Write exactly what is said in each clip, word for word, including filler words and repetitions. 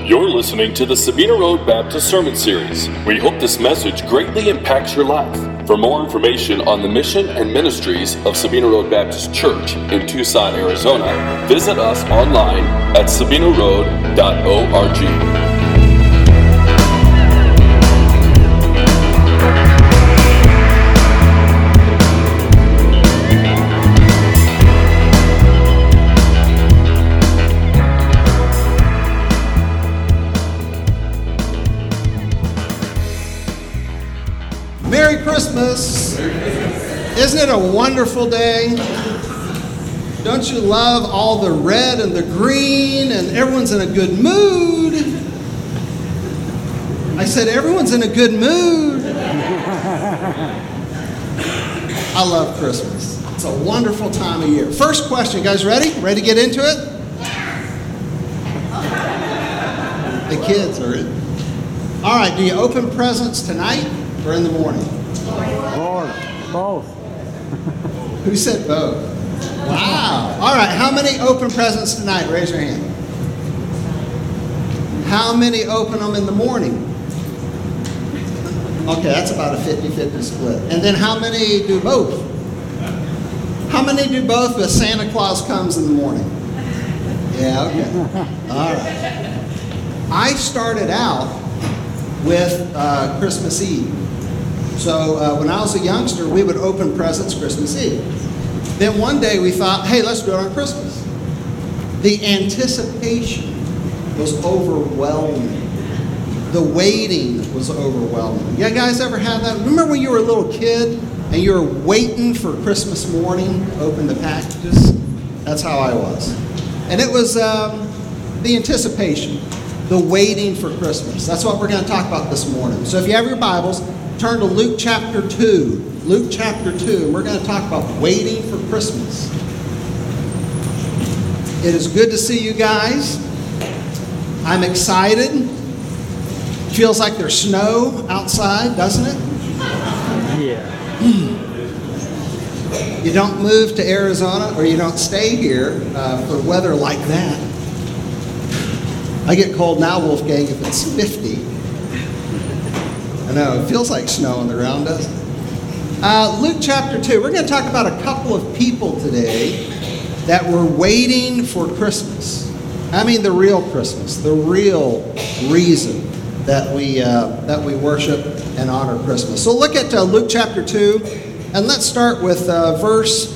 You're listening to the Sabina Road Baptist Sermon Series. We hope this message greatly impacts your life. For more information on the mission and ministries of Sabina Road Baptist Church in Tucson, Arizona, visit us online at sabina road dot org. Merry Christmas! Isn't it a wonderful day? Don't you love all the red and the green and everyone's in a good mood? I said everyone's in a good mood. I love Christmas. It's a wonderful time of year. First question, you guys ready? Ready to get into it? The kids are in. All right, do you open presents tonight or in the morning? Both. Both. Who said both? Wow. All right, how many open presents tonight? Raise your hand. How many open them in the morning? Okay, that's about a fifty-fifty split. And then how many do both? How many do both but Santa Claus comes in the morning? Yeah, okay. All right. I started out with uh, Christmas Eve. So uh, when I was a youngster, we would open presents Christmas Eve. Then one day we thought, hey, let's do it on Christmas. The anticipation was overwhelming. The waiting was overwhelming. Yeah, guys ever had that? Remember when you were a little kid and you were waiting for Christmas morning to open the packages? That's how I was. And it was um, the anticipation, the waiting for Christmas. That's what we're going to talk about this morning. So if you have your Bibles, turn to Luke chapter two. Luke chapter two. And we're going to talk about waiting for Christmas. It is good to see you guys. I'm excited. Feels like there's snow outside, doesn't it? Yeah. You don't move to Arizona or you don't stay here uh, for weather like that. I get cold now, Wolfgang, if it's fifty. I know, it feels like snow on the ground, doesn't it? Uh, Luke chapter two, we're going to talk about a couple of people today that were waiting for Christmas. I mean the real Christmas, the real reason that we uh, that we worship and honor Christmas. So look at uh, Luke chapter two, and let's start with uh, verse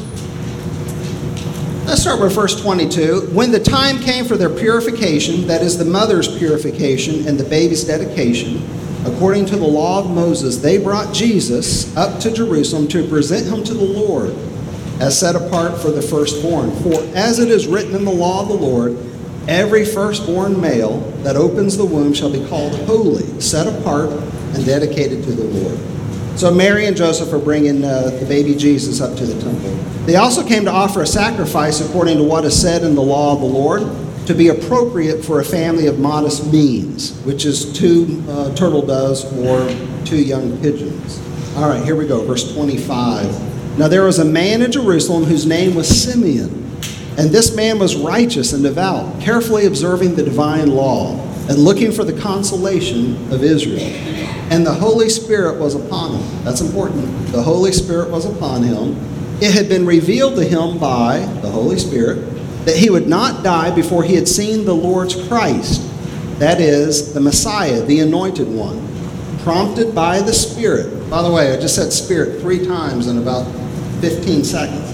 Let's start with verse twenty-two. When the time came for their purification, that is the mother's purification and the baby's dedication, according to the law of Moses, they brought Jesus up to Jerusalem to present him to the Lord, as set apart for the firstborn. For as it is written in the law of the Lord, every firstborn male that opens the womb shall be called holy, set apart, and dedicated to the Lord. So Mary and Joseph are bringing uh, the baby Jesus up to the temple. They also came to offer a sacrifice according to what is said in the law of the Lord, to be appropriate for a family of modest means, which is two uh, turtle doves or two young pigeons. All right, here we go, verse twenty-five. Now there was a man in Jerusalem whose name was Simeon, and this man was righteous and devout, carefully observing the divine law and looking for the consolation of Israel. And the Holy Spirit was upon him. That's important. The Holy Spirit was upon him. It had been revealed to him by the Holy Spirit that he would not die before he had seen the Lord's Christ, that is, the Messiah, the Anointed One, prompted by the Spirit. By the way, I just said Spirit three times in about fifteen seconds.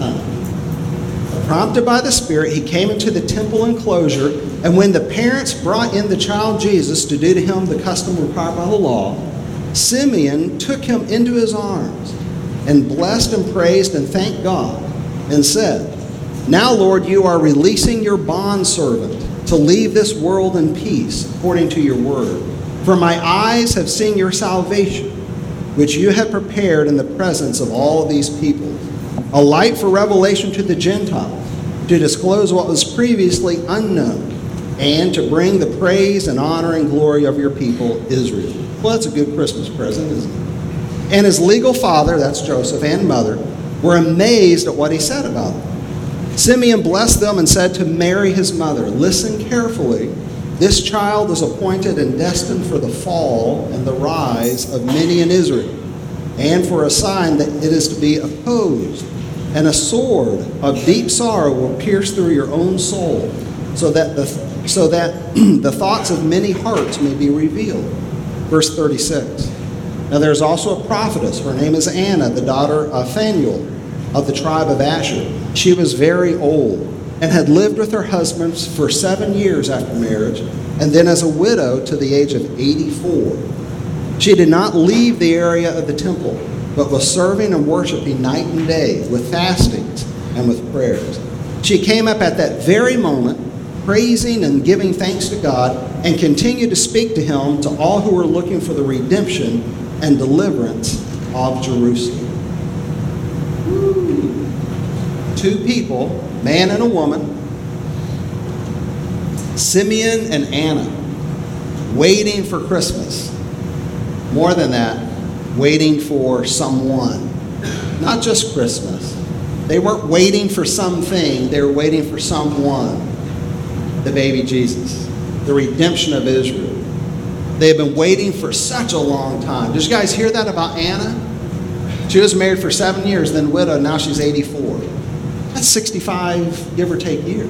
Huh? Prompted by the Spirit, he came into the temple enclosure, and when the parents brought in the child Jesus to do to him the custom required by the law, Simeon took him into his arms and blessed and praised and thanked God and said, Now, Lord, you are releasing your bondservant to leave this world in peace according to your word. For my eyes have seen your salvation, which you have prepared in the presence of all of these people, a light for revelation to the Gentiles, to disclose what was previously unknown, and to bring the praise and honor and glory of your people, Israel. Well, that's a good Christmas present, isn't it? And his legal father, that's Joseph, and mother, were amazed at what he said about them. Simeon blessed them and said to Mary, his mother, Listen carefully This child is appointed and destined for the fall and the rise of many in Israel, and for a sign that it is to be opposed. And a sword of deep sorrow will pierce through your own soul, so that the, so that the thoughts of many hearts may be revealed. Verse thirty-six. Now there's also a prophetess. Her name is Anna, the daughter of Phanuel of the tribe of Asher. She was very old and had lived with her husband for seven years after marriage, and then as a widow to the age of eighty-four. She did not leave the area of the temple, but was serving and worshiping night and day with fastings and with prayers. She came up at that very moment, praising and giving thanks to God, and continued to speak to him, to all who were looking for the redemption and deliverance of Jerusalem. Woo. Two people, man and a woman, Simeon and Anna, waiting for Christmas. More than that, waiting for someone. Not just Christmas. They weren't waiting for something, they were waiting for someone. The baby Jesus, the redemption of Israel. They have been waiting for such a long time. Did you guys hear that about Anna? She was married for seven years, then widowed, now she's eighty-four. That's sixty-five, give or take, years.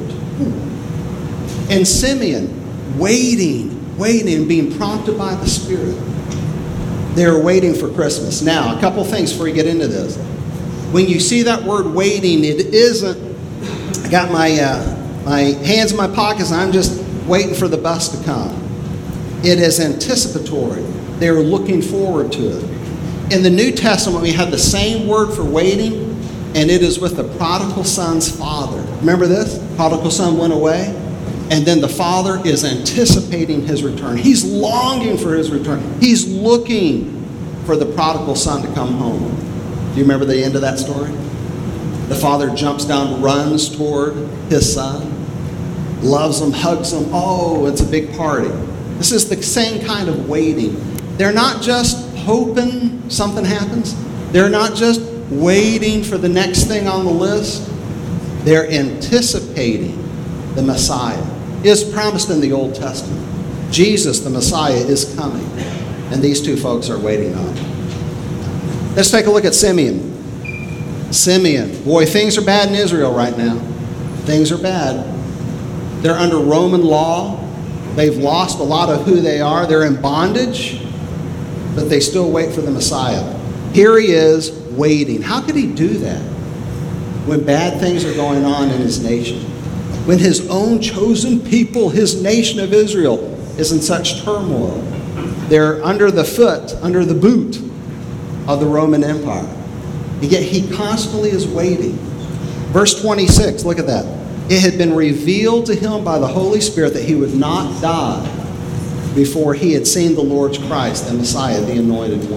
And Simeon, waiting, waiting, being prompted by the Spirit. They were waiting for Christmas. Now, a couple things before you get into this. When you see that word waiting, it isn't, I got my, uh, my hands in my pockets and I'm just waiting for the bus to come. It is anticipatory. They were looking forward to it. In the New Testament, we have the same word for waiting, and it is with the prodigal son's father. Remember this? Prodigal son went away, and then the father is anticipating his return. He's longing for his return. He's looking for the prodigal son to come home. Do you remember the end of that story? The father jumps down, runs toward his son, loves him, hugs him. Oh, it's a big party. This is the same kind of waiting. They're not just hoping something happens. They're not just waiting for the next thing on the list. They're anticipating the Messiah. It is promised in the Old Testament. Jesus, the Messiah, is coming. And these two folks are waiting on him. Let's take a look at Simeon. Simeon. Boy, things are bad in Israel right now. Things are bad. They're under Roman law. They've lost a lot of who they are. They're in bondage, but they still wait for the Messiah. Here he is waiting. How could he do that when bad things are going on in his nation? When his own chosen people, his nation of Israel, is in such turmoil. They're under the foot, under the boot of the Roman Empire. And yet he constantly is waiting. Verse twenty-six, look at that. It had been revealed to him by the Holy Spirit that he would not die before he had seen the Lord's Christ, the Messiah, the Anointed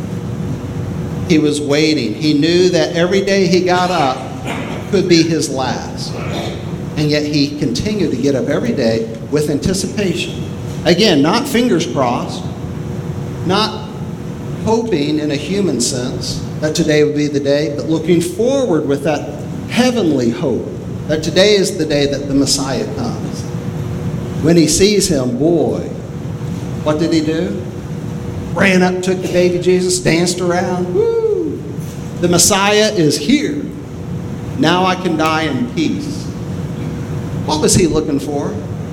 One. He was waiting. He knew that every day he got up could be his last. And yet he continued to get up every day with anticipation. Again, not fingers crossed, not hoping in a human sense that today would be the day, but looking forward with that heavenly hope that today is the day that the Messiah comes. When he sees him, boy, what did he do? Ran up, took the baby Jesus, danced around. Woo! The Messiah is here. Now I can die in peace. What was he looking for?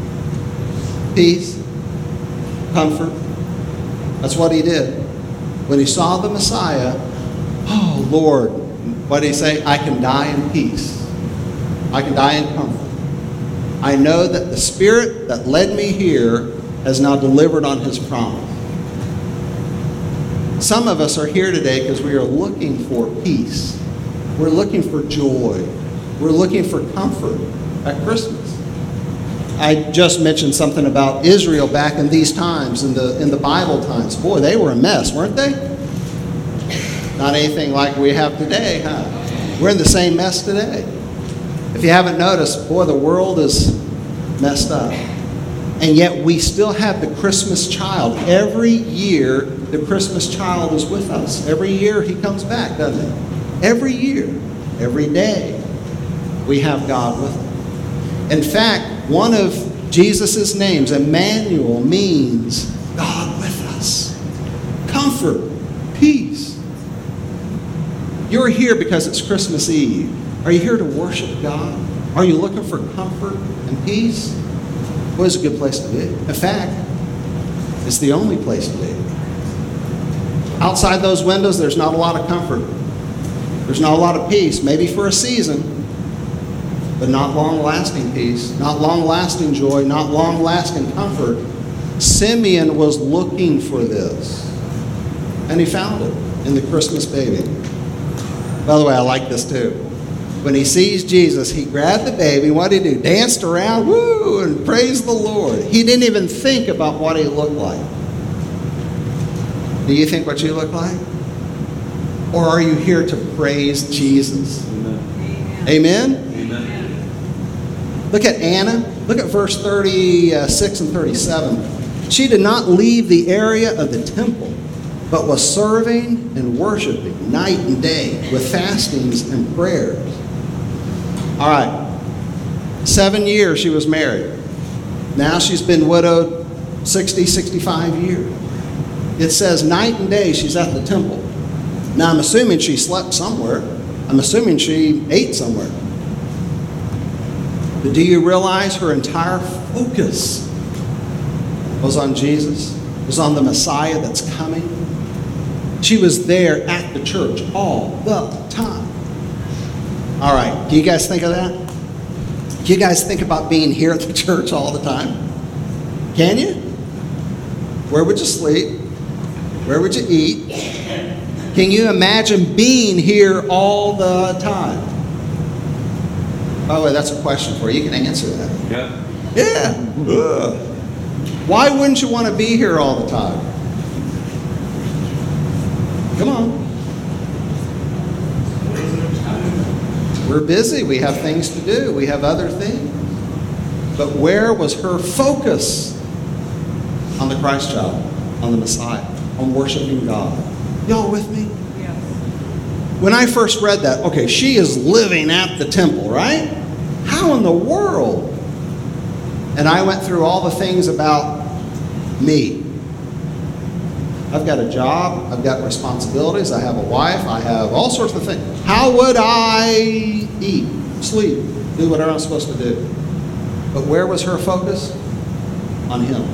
Peace, comfort. That's what he did. When he saw the Messiah, oh Lord, what did he say? I can die in peace. I can die in comfort. I know that the Spirit that led me here has now delivered on his promise. Some of us are here today because we are looking for peace. We're looking for joy. We're looking for comfort at Christmas. I just mentioned something about Israel back in these times, in the in the Bible times. Boy, they were a mess, weren't they? Not anything like we have today, huh? We're in the same mess today. If you haven't noticed, boy, the world is messed up. And yet we still have the Christmas child. Every year, the Christmas child is with us. Every year he comes back, doesn't he? Every year, every day, we have God with us. In fact, one of Jesus' names. Emmanuel means God with us. Comfort, peace. You're here because it's Christmas Eve. Are you here to worship God? Are you looking for comfort and peace? Well, it's a good place to be. In fact, it's the only place to be. Outside those windows, there's not a lot of comfort. There's not a lot of peace, maybe for a season, but not long-lasting peace, not long-lasting joy, not long-lasting comfort. Simeon was looking for this, and he found it in the Christmas baby. By the way, I like this too. When he sees Jesus, he grabbed the baby. What did he do? Danced around, woo, and praised the Lord. He didn't even think about what he looked like. Do you think what you look like? Or are you here to praise Jesus? Amen? Amen? Amen. Look at Anna. Look at verse thirty-six and thirty-seven. She did not leave the area of the temple, but was serving and worshiping night and day with fastings and prayers. All right. Seven years she was married. Now she's been widowed sixty, sixty-five years. It says night and day she's at the temple. Now I'm assuming she slept somewhere. I'm assuming she ate somewhere. But do you realize her entire focus was on Jesus? Was on the Messiah that's coming? She was there at the church all the time. All right, do you guys think of that? Do you guys think about being here at the church all the time? Can you? Where would you sleep? Where would you eat? Can you imagine being here all the time? By the way, that's a question for you. You can answer that. Yeah. Yeah. Ugh. Why wouldn't you want to be here all the time? Come on. We're busy. We have things to do. We have other things. But where was her focus? On the Christ child, on the Messiah, on worshiping God. Y'all with me? Yes. When I first read that, okay, she is living at the temple, right? How in the world? And I went through all the things about me. I've got a job, I've got responsibilities, I have a wife, I have all sorts of things. How would I eat, sleep, do whatever I'm supposed to do? But where was her focus? On Him.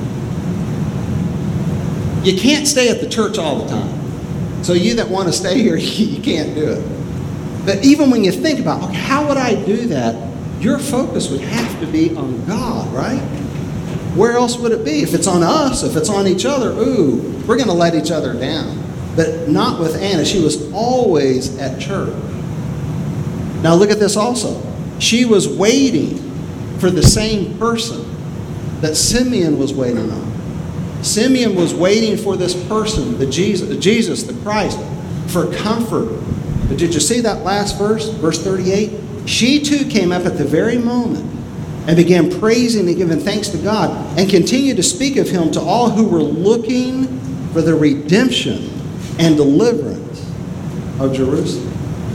You can't stay at the church all the time. So you that want to stay here, you can't do it. But even when you think about, okay, how would I do that? Your focus would have to be on God, right? Where else would it be? If it's on us, if it's on each other, ooh, we're going to let each other down. But not with Anna. She was always at church. Now look at this also. She was waiting for the same person that Simeon was waiting on. Simeon was waiting for this person, the Jesus, Jesus, the Christ, for comfort. But did you see that last verse, verse thirty-eight? She too came up at the very moment and began praising and giving thanks to God and continued to speak of Him to all who were looking for the redemption and deliverance of Jerusalem.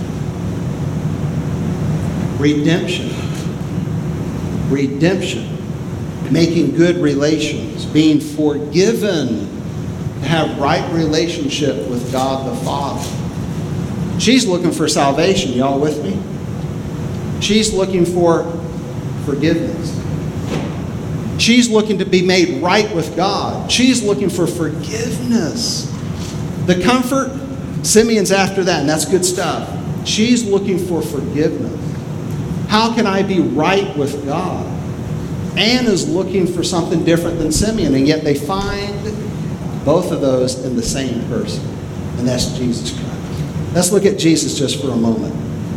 Redemption. Redemption. Making good relations, being forgiven, to have right relationship with God the Father. She's looking for salvation. Y'all with me? She's looking for forgiveness. She's looking to be made right with God. She's looking for forgiveness. The comfort, Simeon's after that, and that's good stuff. She's looking for forgiveness. How can I be right with God? Anna's looking for something different than Simeon, and yet they find both of those in the same person, and that's Jesus Christ. Let's look at Jesus just for a moment.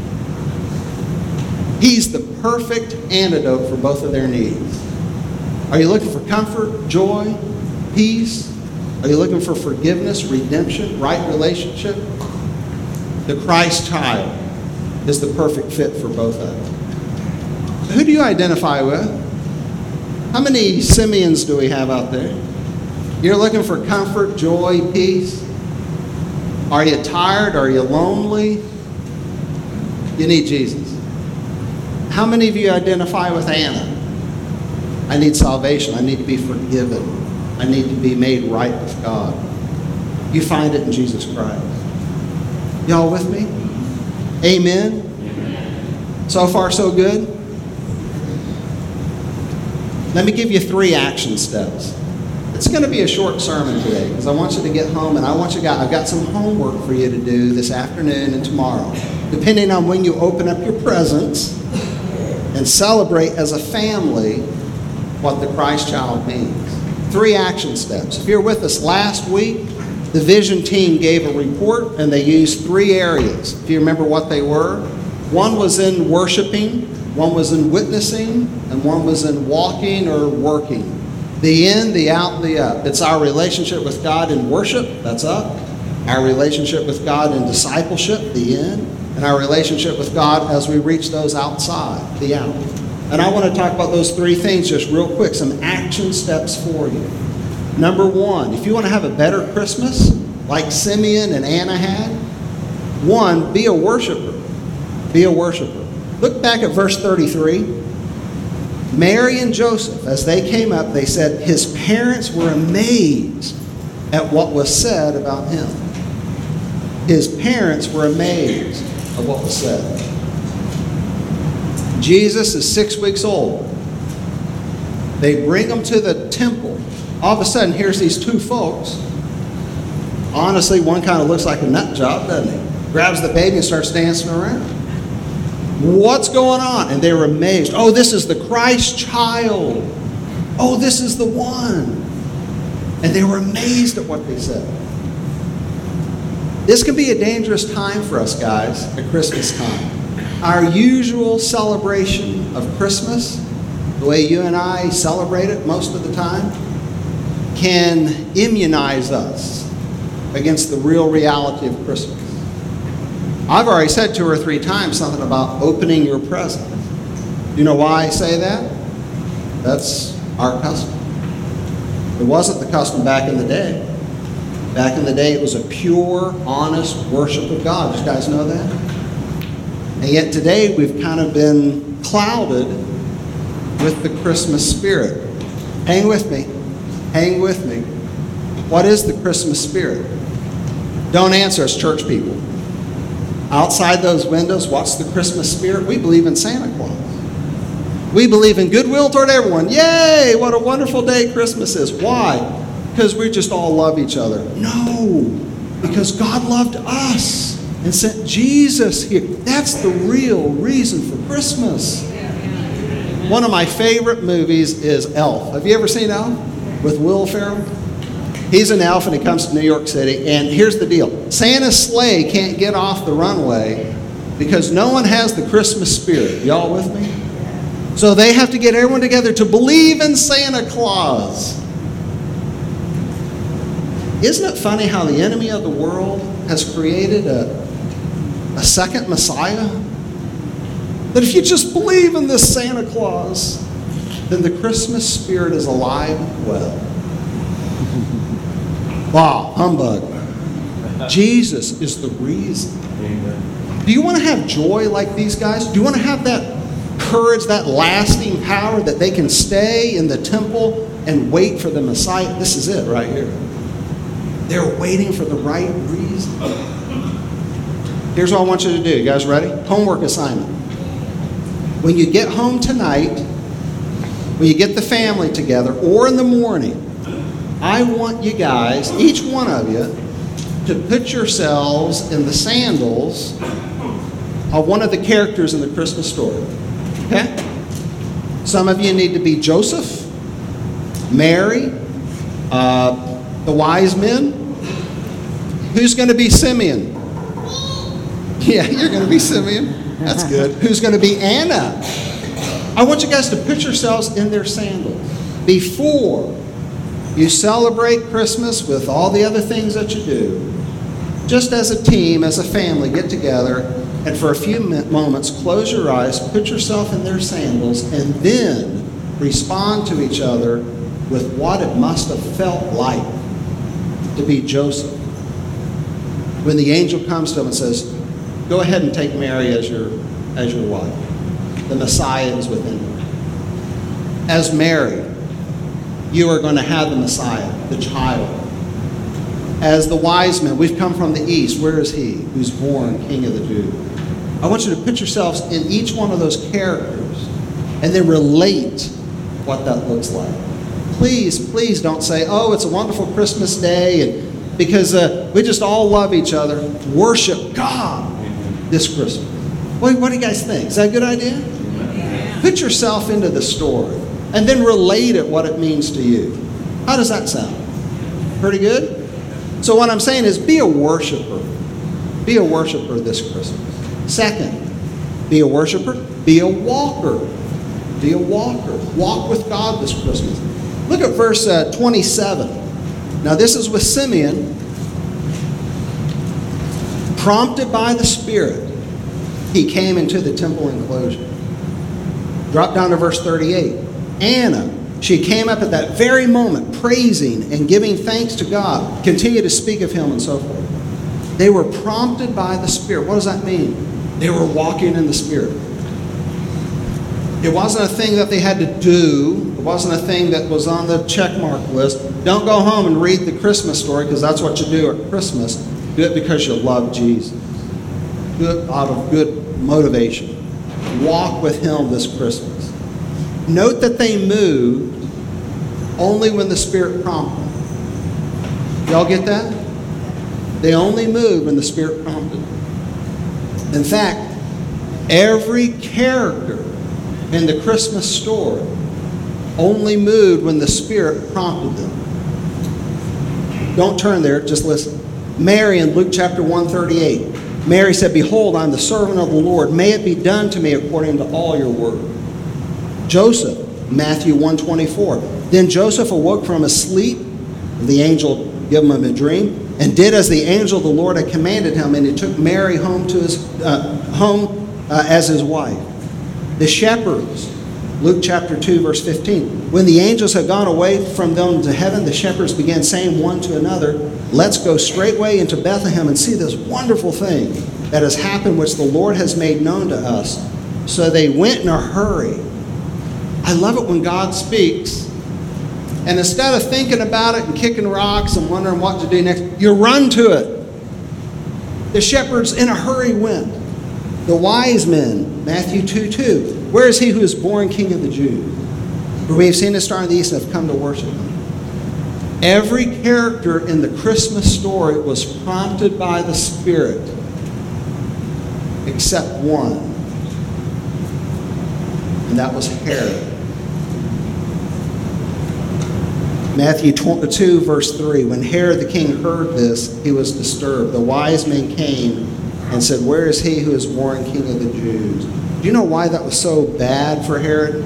He's the perfect antidote for both of their needs. Are you looking for comfort, joy, peace? Are you looking for forgiveness, redemption, right relationship? The Christ child is the perfect fit for both of them. Who do you identify with? How many Simeons do we have out there? You're looking for comfort, joy, peace? Are you tired? Are you lonely? You need Jesus. How many of you identify with Anna? I need salvation. I need to be forgiven. I need to be made right with God. You find it in Jesus Christ. Y'all with me? Amen? Amen. So far, so good? Let me give you three action steps. It's going to be a short sermon today because I want you to get home and I want you guys, I've got some homework for you to do this afternoon and tomorrow, depending on when you open up your presents and celebrate as a family what the Christ child means. Three action steps. If you're with us last week, the Vision team gave a report and they used three areas. If you remember what they were, one was in worshiping, one was in witnessing, and one was in walking or working. The in, the out, the up. It's our relationship with God in worship, that's up. Our relationship with God in discipleship, the in. And our relationship with God as we reach those outside, the out. And I want to talk about those three things just real quick, some action steps for you. Number one, if you want to have a better Christmas, like Simeon and Anna had, one, be a worshiper. Be a worshiper. Look back at verse thirty-three. Mary and Joseph, as they came up, they said his parents were amazed at what was said about him. His parents were amazed at what was said. Jesus is six weeks old. They bring him to the temple. All of a sudden, here's these two folks. Honestly, one kind of looks like a nut job, doesn't he? Grabs the baby and starts dancing around. What's going on? And they were amazed. Oh, this is the Christ child. Oh, this is the one. And they were amazed at what they said. This can be a dangerous time for us, guys, at Christmas time. Our usual celebration of Christmas, the way you and I celebrate it most of the time, can immunize us against the real reality of Christmas. I've already said two or three times something about opening your present. You know why I say that? That's our custom. It wasn't the custom back in the day. Back in the day, it was a pure, honest worship of God. Did you guys know that? And yet today, we've kind of been clouded with the Christmas spirit. Hang with me. Hang with me. What is the Christmas spirit? Don't answer as church people. Outside those windows, what's the Christmas spirit? We believe in Santa Claus. We believe in goodwill toward everyone. Yay! What a wonderful day Christmas is. Why? Because we just all love each other. No! Because God loved us and sent Jesus here. That's the real reason for Christmas. One of my favorite movies is Elf. Have you ever seen Elf? With Will Ferrell? He's an elf and he comes to New York City, and here's the deal. Santa's sleigh can't get off the runway because no one has the Christmas spirit. Y'all with me? So they have to get everyone together to believe in Santa Claus. Isn't it funny how the enemy of the world has created a, a second Messiah? That if you just believe in this Santa Claus, then the Christmas spirit is alive and well. Wow, humbug. Jesus is the reason. Amen. Do you want to have joy like these guys? Do you want to have that courage, that lasting power that they can stay in the temple and wait for the Messiah? This is it right here. They're waiting for the right reason. Here's what I want you to do. You guys ready? Homework assignment. When you get home tonight, when you get the family together, or in the morning, I want you guys, each one of you, to put yourselves in the sandals of one of the characters in the Christmas story. Okay? Some of you need to be Joseph, Mary, uh, the wise men. Who's going to be Simeon? Yeah, you're going to be Simeon. That's good. Who's going to be Anna? I want you guys to put yourselves in their sandals before you celebrate Christmas with all the other things that you do. Just as a team, as a family, get together and for a few moments close your eyes, put yourself in their sandals, and then respond to each other with what it must have felt like to be Joseph. When the angel comes to him and says, go ahead and take Mary as your, as your wife. The Messiah is within her. as Mary, you are going to have the Messiah, the child. As the wise men, we've come from the east. Where is he who's born King of the Jews? I want you to put yourselves in each one of those characters and then relate what that looks like. Please, please don't say, oh, it's a wonderful Christmas day, and because uh, we just all love each other. Worship God this Christmas. What, what do you guys think? Is that a good idea? Yeah. Put yourself into the story and then relate it what it means to you. How does that sound? Pretty good? So what I'm saying is be a worshiper. Be a worshiper this Christmas. Second, be a worshiper. Be a walker. Be a walker. Walk with God this Christmas. Look at verse uh, twenty-seven. Now this is with Simeon. Prompted by the Spirit, he came into the temple enclosure. Drop down to verse thirty-eight. Anna, she came up at that very moment, praising and giving thanks to God. Continue to speak of him and so forth. They were prompted by the Spirit. What does that mean? They were walking in the Spirit. It wasn't a thing that they had to do. It wasn't a thing that was on the checkmark list. Don't go home and read the Christmas story because that's what you do at Christmas. Do it because you love Jesus. Do it out of good motivation. Walk with him this Christmas. Note that they moved only when the Spirit prompted them. Y'all get that? They only moved when the Spirit prompted them. In fact, every character in the Christmas story only moved when the Spirit prompted them. Don't turn there, just listen. Mary in Luke chapter one thirty-eight. Mary said, behold, I'm the servant of the Lord. May it be done to me according to all your word. Joseph, Matthew one twenty-four. Then Joseph awoke from his sleep. The angel gave him a dream and did as the angel of the Lord had commanded him, and he took Mary home to his uh, home uh, as his wife. The shepherds, Luke chapter two, verse fifteen. When the angels had gone away from them to heaven, the shepherds began saying one to another, let's go straightway into Bethlehem and see this wonderful thing that has happened, which the Lord has made known to us. So they went in a hurry. I love it when God speaks, and instead of thinking about it and kicking rocks and wondering what to do next, you run to it. The shepherds in a hurry went. The wise men, Matthew two two. Where is he who is born King of the Jews? For we have seen the star in the east and have come to worship him. Every character in the Christmas story was prompted by the Spirit, except one. And that was Herod. Matthew two, verse three. When Herod the king heard this, he was disturbed. The wise men came and said, where is he who is born King of the Jews? Do you know why that was so bad for Herod?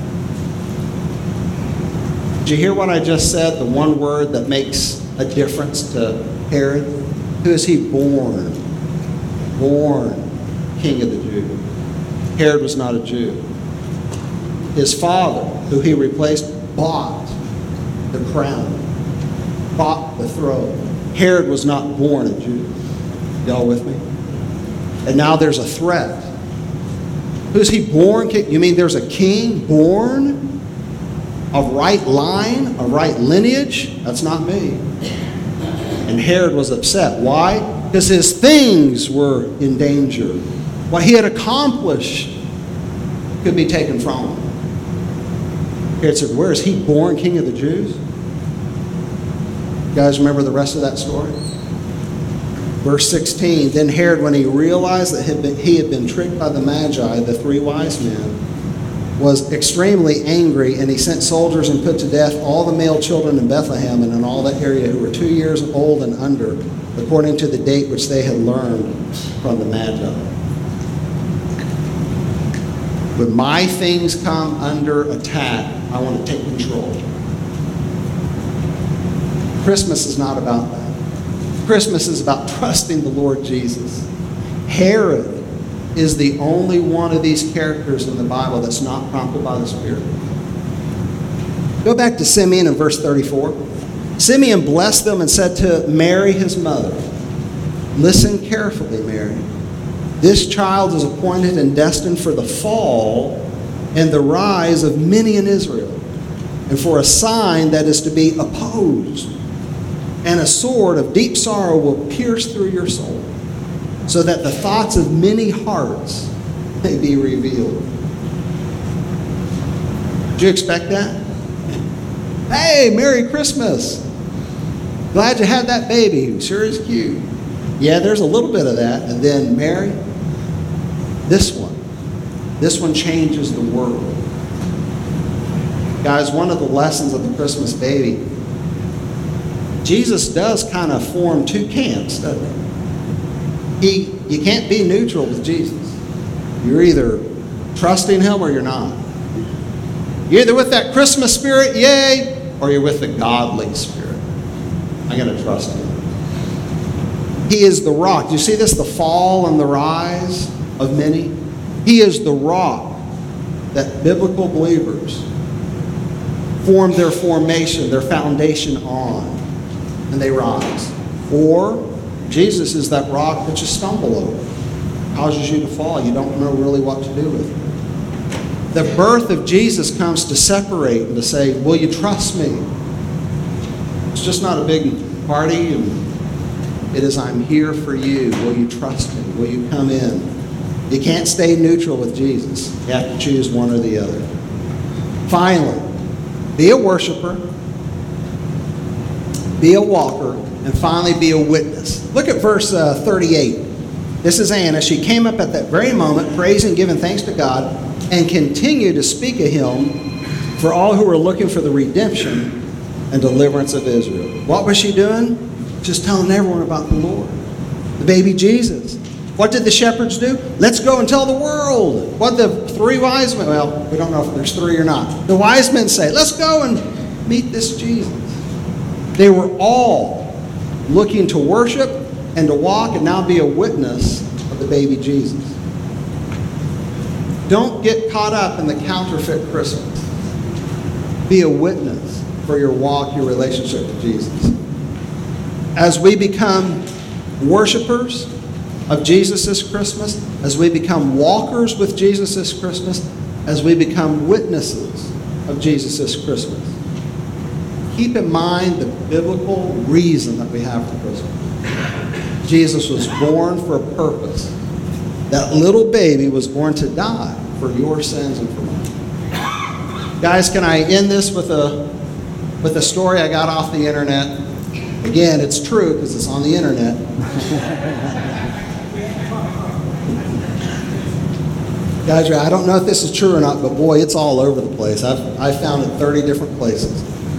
Did you hear what I just said? The one word that makes a difference to Herod? Who is he born? Born King of the Jews. Herod was not a Jew. His father, who he replaced, bought the crown, bought the throne. Herod was not born a Jew. Y'all with me? And now there's a threat. Who's he born? You mean there's a king born of right line, of right lineage? That's not me. And Herod was upset. Why? Because his things were in danger. What he had accomplished could be taken from him. Herod said, where is he born King of the Jews? You guys remember the rest of that story? Verse sixteen, then Herod, when he realized that he had been tricked by the Magi, the three wise men, was extremely angry, and he sent soldiers and put to death all the male children in Bethlehem and in all that area who were two years old and under, according to the date which they had learned from the Magi. When my things come under attack, I want to take control. Christmas is not about that. Christmas is about trusting the Lord Jesus. Herod is the only one of these characters in the Bible that's not prompted by the Spirit. Go back to Simeon in verse thirty-four. Simeon blessed them and said to Mary, his mother, listen carefully, Mary. This child is appointed and destined for the fall and the rise of many in Israel, and for a sign that is to be opposed. And a sword of deep sorrow will pierce through your soul, so that the thoughts of many hearts may be revealed. Did you expect that? Hey, Merry Christmas! Glad you had that baby. Sure is cute. Yeah, there's a little bit of that. And then Mary, this one. This one changes the world. Guys, one of the lessons of the Christmas baby, Jesus does kind of form two camps, doesn't he? He, you can't be neutral with Jesus. You're either trusting him or you're not. You're either with that Christmas spirit, yay, or you're with the godly spirit. I'm going to trust him. He is the rock. Do you see this? The fall and the rise of many. He is the rock that biblical believers form their formation, their foundation on, and they rise. Or Jesus is that rock that you stumble over, causes you to fall. You don't know really what to do with it. The birth of Jesus comes to separate and to say, will you trust me? It's just not a big party, and it is, I'm here for you. Will you trust me? Will you come in? You can't stay neutral with Jesus. You have to choose one or the other. Finally, be a worshiper, be a walker, and finally be a witness. Look at verse uh, thirty-eight. This is Anna. She came up at that very moment, praising, giving thanks to God, and continued to speak of him for all who were looking for the redemption and deliverance of Israel. What was she doing? Just telling everyone about the Lord, the baby Jesus. What did the shepherds do? Let's go and tell the world. What the three wise men, well, we don't know if there's three or not. The wise men say, let's go and meet this Jesus. They were all looking to worship and to walk and now be a witness of the baby Jesus. Don't get caught up in the counterfeit Christmas. Be a witness for your walk, your relationship with Jesus. As we become worshipers of Jesus this Christmas, as we become walkers with Jesus this Christmas, as we become witnesses of Jesus this Christmas, keep in mind the biblical reason that we have for Christmas. Jesus was born for a purpose. That little baby was born to die for your sins and for mine. Guys, can I end this with a with a story I got off the internet? Again, it's true because it's on the internet. Guys, I don't know if this is true or not, but boy, it's all over the place. I've, I've found it thirty different places.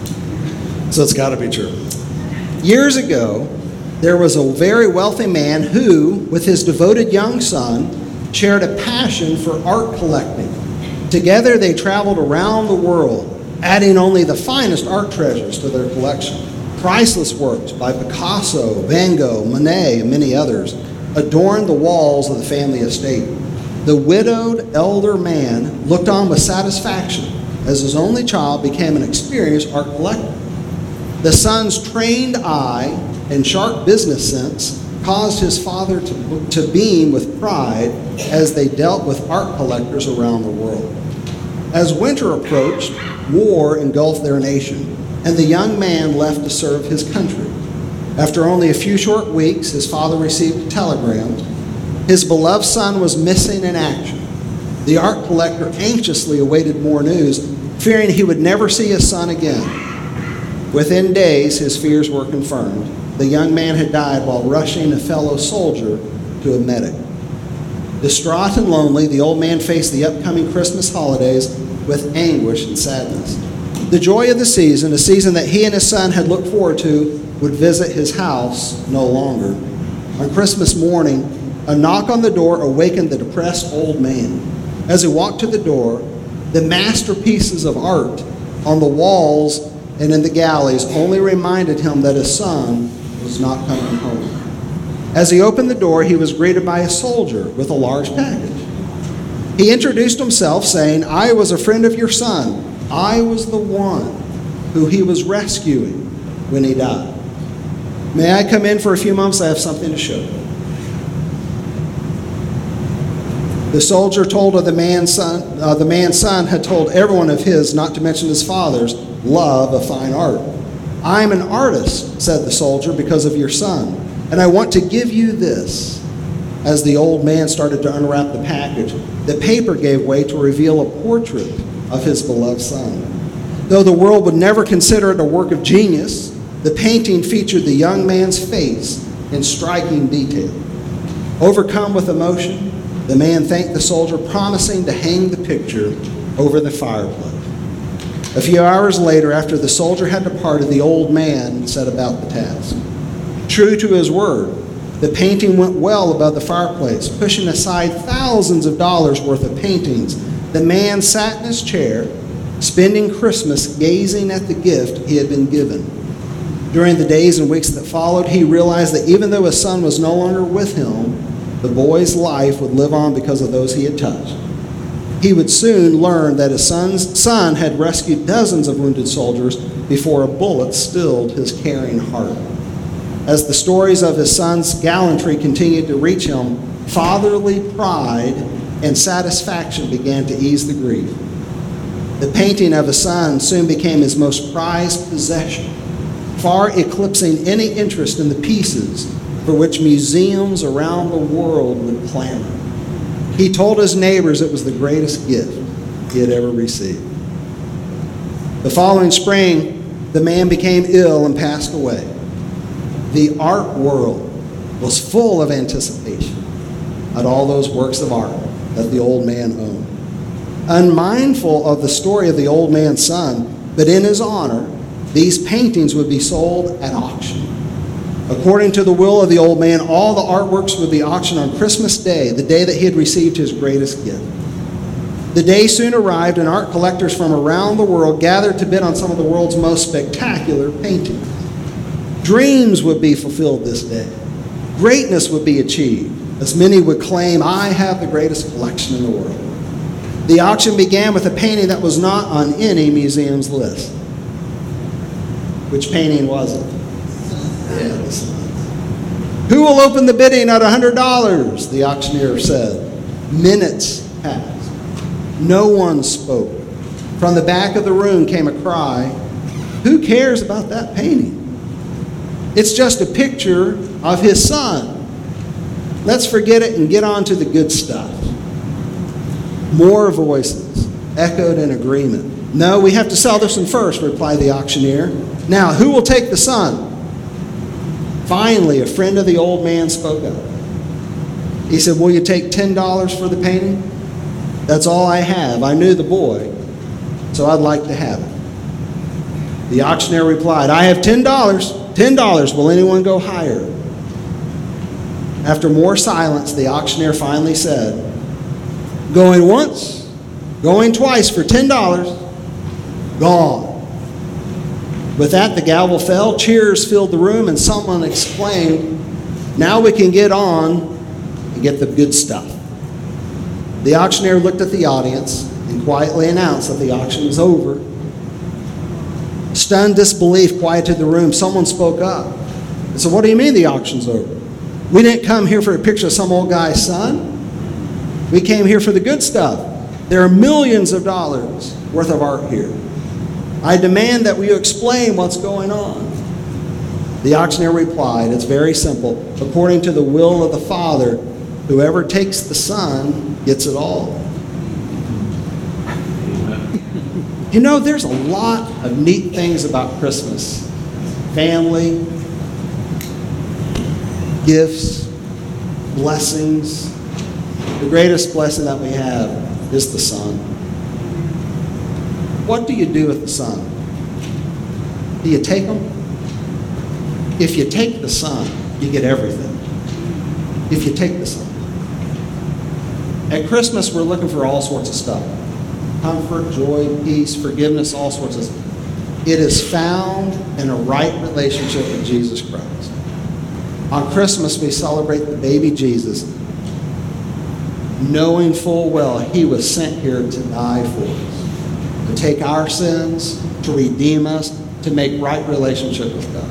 So it's got to be true. Years ago, there was a very wealthy man who, with his devoted young son, shared a passion for art collecting. Together, they traveled around the world, adding only the finest art treasures to their collection. Priceless works by Picasso, Van Gogh, Monet, and many others adorned the walls of the family estate. The widowed elder man looked on with satisfaction as his only child became an experienced art collector. The son's trained eye and sharp business sense caused his father to, to beam with pride as they dealt with art collectors around the world. As winter approached, war engulfed their nation, and the young man left to serve his country. After only a few short weeks, his father received a telegram. His beloved son was missing in action. The art collector anxiously awaited more news, fearing he would never see his son again. Within days, his fears were confirmed. The young man had died while rushing a fellow soldier to a medic. Distraught and lonely, the old man faced the upcoming Christmas holidays with anguish and sadness. The joy of the season, a season that he and his son had looked forward to, would visit his house no longer. On Christmas morning, a knock on the door awakened the depressed old man. As he walked to the door, the masterpieces of art on the walls and in the galleys only reminded him that his son was not coming home. As he opened the door, he was greeted by a soldier with a large package. He introduced himself, saying, "I was a friend of your son. I was the one who he was rescuing when he died. May I come in for a few moments? I have something to show you." The soldier told of the man's son, uh, the man's son had told everyone of his, not to mention his father's, love of fine art. I am an artist, said the soldier, because of your son, and I want to give you this. As the old man started to unwrap the package, the paper gave way to reveal a portrait of his beloved son. Though the world would never consider it a work of genius, the painting featured the young man's face in striking detail. Overcome with emotion, the man thanked the soldier, promising to hang the picture over the fireplace. A few hours later, after the soldier had departed, the old man set about the task. True to his word, the painting went well above the fireplace. Pushing aside thousands of dollars worth of paintings, the man sat in his chair, spending Christmas gazing at the gift he had been given. During the days and weeks that followed, he realized that even though his son was no longer with him, the boy's life would live on because of those he had touched. He would soon learn that his son's son had rescued dozens of wounded soldiers before a bullet stilled his caring heart. As the stories of his son's gallantry continued to reach him, fatherly pride and satisfaction began to ease the grief. The painting of his son soon became his most prized possession, far eclipsing any interest in the pieces for which museums around the world would clamor. He told his neighbors it was the greatest gift he had ever received. The following spring, the man became ill and passed away. The art world was full of anticipation at all those works of art that the old man owned. Unmindful of the story of the old man's son, but in his honor, these paintings would be sold at auction. According to the will of the old man, all the artworks would be auctioned on Christmas Day, the day that he had received his greatest gift. The day soon arrived, and art collectors from around the world gathered to bid on some of the world's most spectacular paintings. Dreams would be fulfilled this day. Greatness would be achieved, as many would claim, I have the greatest collection in the world. The auction began with a painting that was not on any museum's list. Which painting was it? Yeah, the sun. Who will open the bidding at one hundred dollars? The auctioneer said. Minutes passed. No one spoke. From the back of the room came a cry, who cares about that painting? It's just a picture of his son. Let's forget it and get on to the good stuff. More voices echoed in agreement. No, we have to sell this one first, replied the auctioneer. Now, who will take the son? Finally, a friend of the old man spoke up. He said, will you take ten dollars for the painting? That's all I have. I knew the boy, so I'd like to have it. The auctioneer replied, I have ten dollars. ten dollars. Will anyone go higher? After more silence, the auctioneer finally said, going once, going twice for ten dollars, gone. With that, the gavel fell, cheers filled the room, and someone exclaimed, now we can get on and get the good stuff. The auctioneer looked at the audience and quietly announced that the auction was over. Stunned disbelief quieted the room. Someone spoke up and said, what do you mean the auction's over? We didn't come here for a picture of some old guy's son. We came here for the good stuff. There are millions of dollars worth of art here. I demand that you explain what's going on. The auctioneer replied, it's very simple. According to the will of the Father, whoever takes the Son gets it all. You know, there's a lot of neat things about Christmas. Family, gifts, blessings. The greatest blessing that we have is the Son. What do you do with the Son? Do you take him? If you take the Son, you get everything. If you take the Son. At Christmas, we're looking for all sorts of stuff. Comfort, joy, peace, forgiveness, all sorts of stuff. It is found in a right relationship with Jesus Christ. On Christmas, we celebrate the baby Jesus, knowing full well he was sent here to die for us, to take our sins, to redeem us, to make right relationship with God.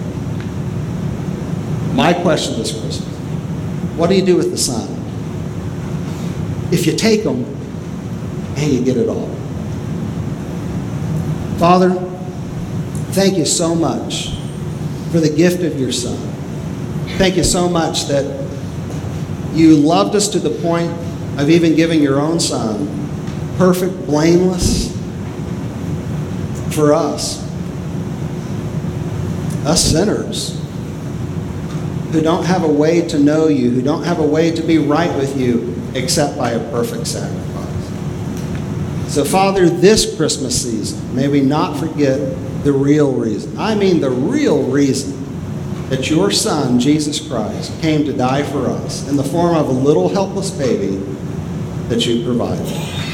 My question this Christmas, what do you do with the Son? if you take them and you get it all. Father, thank you so much for the gift of your Son. Thank you so much that you loved us to the point of even giving your own Son, perfect, blameless, for us. Us sinners who don't have a way to know you, who don't have a way to be right with you except by a perfect sacrifice. So, Father, this Christmas season, may we not forget the real reason. I mean the real reason that your Son, Jesus Christ, came to die for us in the form of a little helpless baby that you provided.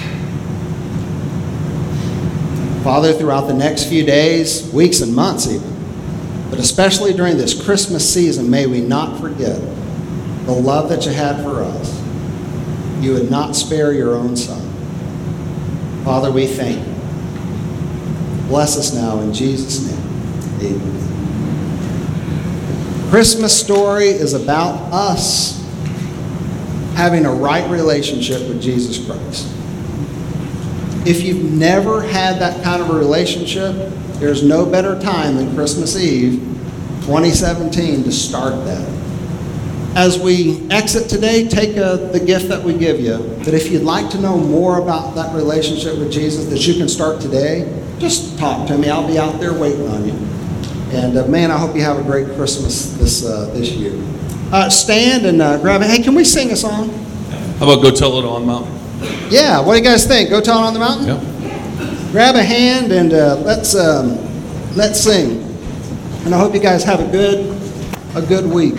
Father, throughout the next few days, weeks and months even, but especially during this Christmas season, may we not forget the love that you had for us. You would not spare your own Son. Father, we thank you. Bless us now in Jesus' name. Amen. Christmas story is about us having a right relationship with Jesus Christ. If you've never had that kind of a relationship, there's no better time than Christmas Eve, twenty seventeen, to start that. As we exit today, take a, the gift that we give you. But if you'd like to know more about that relationship with Jesus that you can start today, just talk to me. I'll be out there waiting on you. And uh, man, I hope you have a great Christmas this uh, this year. Uh, stand and uh, grab it. Hey, can we sing a song? How about Go Tell It on the Mountain? Yeah, what do you guys think? Go Tell It on the Mountain? Yeah. Grab a hand and uh, let's um, let's sing. And I hope you guys have a good a good week.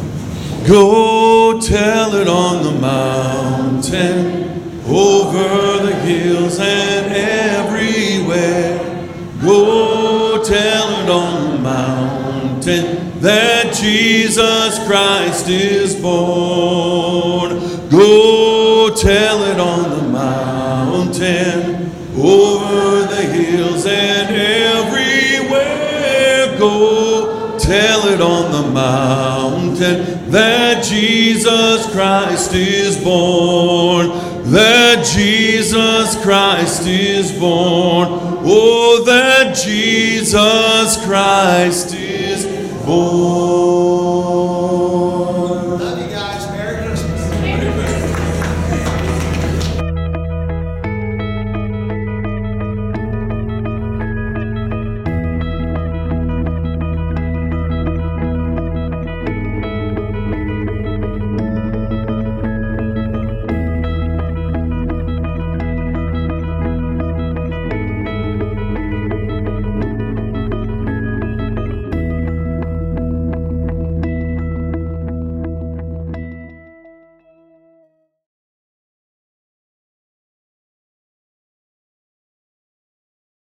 Go tell it on the mountain, over the hills and everywhere. Go tell it on the mountain that Jesus Christ is born. Go tell it on the mountain, over the hills and everywhere. Go tell it on the mountain that Jesus Christ is born. That Jesus Christ is born. Oh, that Jesus Christ is born.